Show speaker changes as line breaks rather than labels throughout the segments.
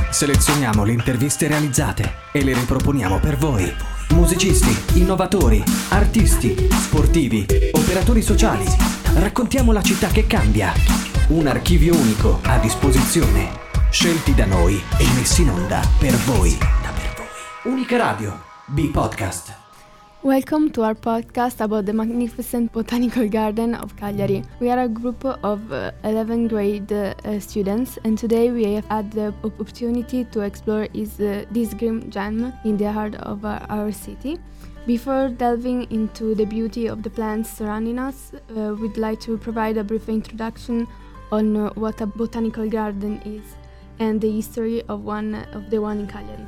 Selezioniamo le interviste realizzate e le riproponiamo per voi. Musicisti, innovatori, artisti, sportivi, operatori sociali. Raccontiamo la città che cambia. Un archivio unico a disposizione. Scelti da noi e messi in onda per voi. Unica Radio, B-Podcast.
Welcome to our podcast about the magnificent Botanical Garden of Cagliari. We are a group of 11th grade students, and today we have had the opportunity to explore this green gem in the heart of our city. Before delving into the beauty of the plants surrounding us, we'd like to provide a brief introduction on what a botanical garden is and the history of the one in Cagliari.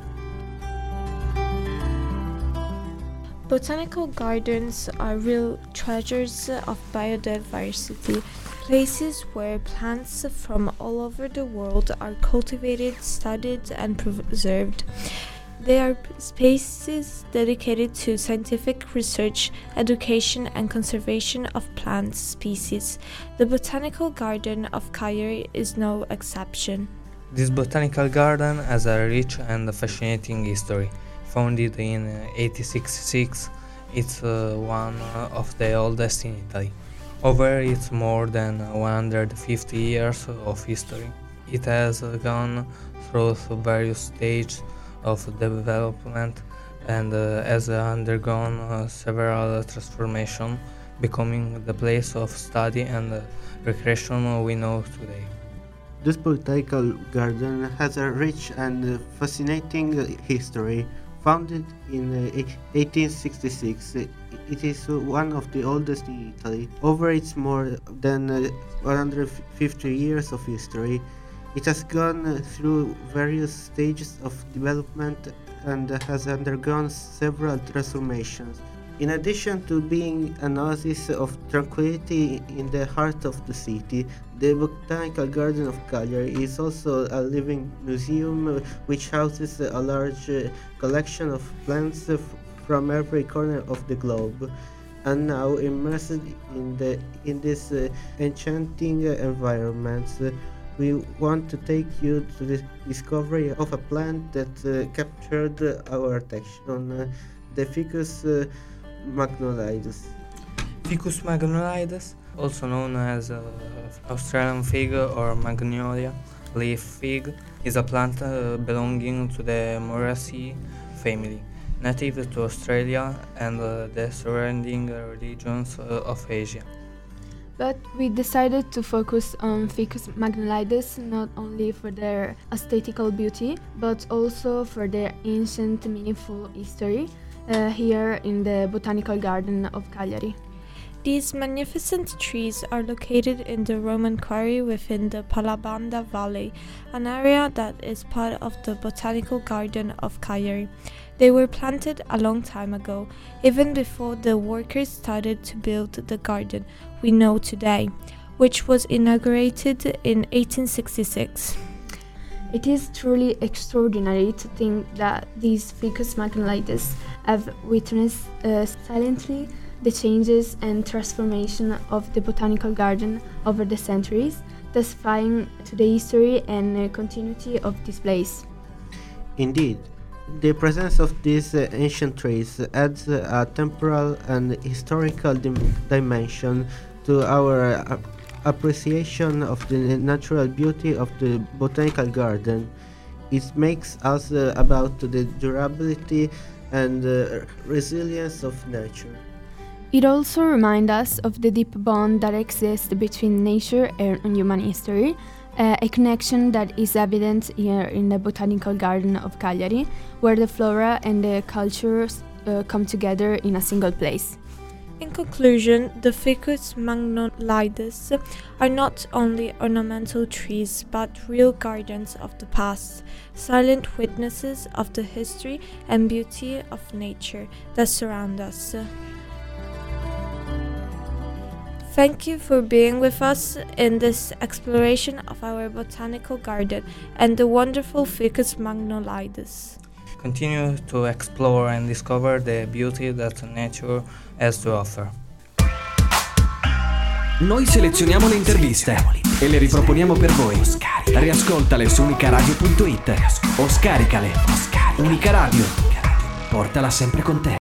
Botanical gardens are real treasures of biodiversity, places where plants from all over the world are cultivated, studied, and preserved. They are spaces dedicated to scientific research, education, and conservation of plant species. The Botanical Garden of Cagliari is no exception.
This botanical garden has a rich and fascinating history. Founded in 1866, it's one of the oldest in Italy. Over its more than 150 years of history, it has gone through various stages of development and has undergone several transformations, becoming the place of study and recreation we know today.
This botanical garden has a rich and fascinating history. Founded in 1866, it is one of the oldest in Italy. Over its more than 150 years of history, it has gone through various stages of development and has undergone several transformations. In addition to being an oasis of tranquility in the heart of the city, the Botanical Garden of Cagliari is also a living museum which houses a large collection of plants from every corner of the globe. And now, immersed in this enchanting environment, we want to take you to the discovery of a plant that captured our attention, the Ficus magnolidus.
Ficus magnolidus, also known as Australian fig or magnolia leaf fig, is a plant belonging to the Moraceae family, native to Australia and the surrounding regions of Asia.
But we decided to focus on Ficus magnolidus not only for their aesthetical beauty, but also for their ancient, meaningful history here in the Botanical Garden of Cagliari.
These magnificent trees are located in the Roman quarry within the Palabanda Valley, an area that is part of the Botanical Garden of Cagliari. They were planted a long time ago, even before the workers started to build the garden we know today, which was inaugurated in 1866.
It is truly extraordinary to think that these Ficus magnolidus have witnessed silently the changes and transformation of the Botanical Garden over the centuries, testifying to the history and continuity of this place.
Indeed, the presence of these ancient trees adds a temporal and historical dimension to our appreciation of the natural beauty of the Botanical Garden. It makes us about the durability and resilience of nature.
It also reminds us of the deep bond that exists between nature and human history, a connection that is evident here in the Botanical Garden of Cagliari, where the flora and the cultures come together in a single place.
In conclusion, the Ficus magnolidus are not only ornamental trees but real guardians of the past, silent witnesses of the history and beauty of nature that surround us. Thank you for being with us in this exploration of our botanical garden and the wonderful Ficus magnolidus.
Continue to explore and discover the beauty that nature has to offer.
Noi selezioniamo le interviste e le riproponiamo per voi. Riascoltale su unicaradio.it o scaricale. Unica Radio, portala sempre con te.